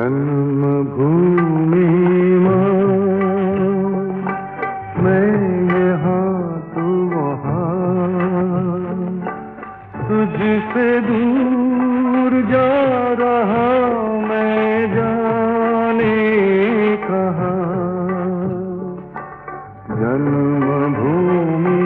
जन्मभूमि माँ, मैं यहाँ तू वहाँ, तुझसे दूर जा रहा मैं जाने कहाँ। जन्मभूमि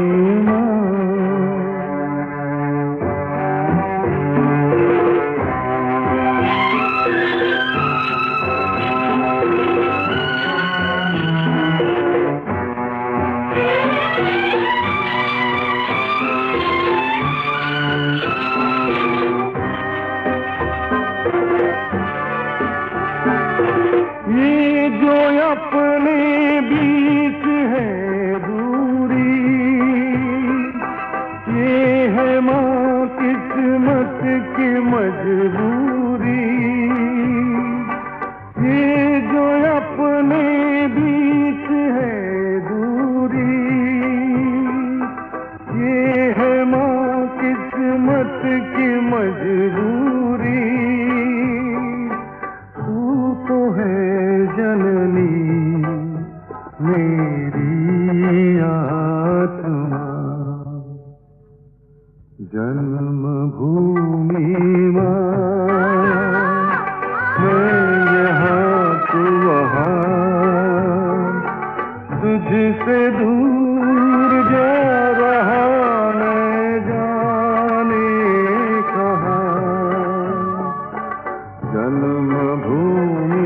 ये जो अपने बीच है दूरी, ये है माँ किस्मत की मजबूरी। ये जो अपने बीच है दूरी, ये है माँ किस्मत की मजबूरी। तू तो है जननी मेरी आत्मा। जन्मभूमि माँ, मैं यहाँ तू वहाँ, तुझसे दूर जा रहा मैं जाने कहाँ। जन्मभूमि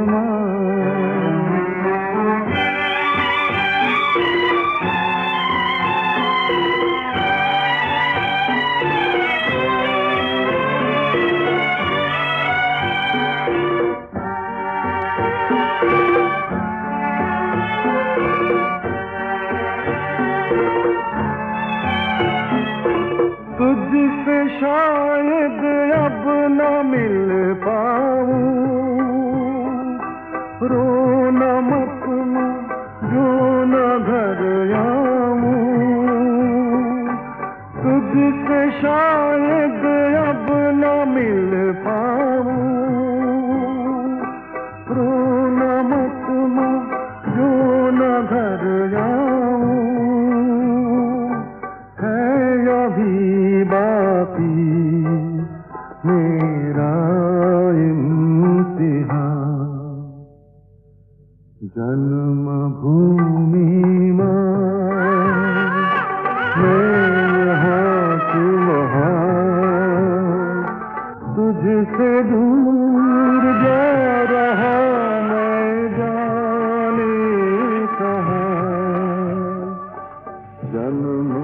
तुझसे शायद अब न मिल पाऊं, रोना मत जो न घर आऊं। तुझसे शायद अब न मिल पाऊं, रोना मत जो न घर आऊं। है अभी बाकी मेरा इम्तिहान। जन्मभूमि माँ, मैं यहाँ तू वहाँ, तुझसे दूर जा रहा मैं जाने कहाँ। जन्म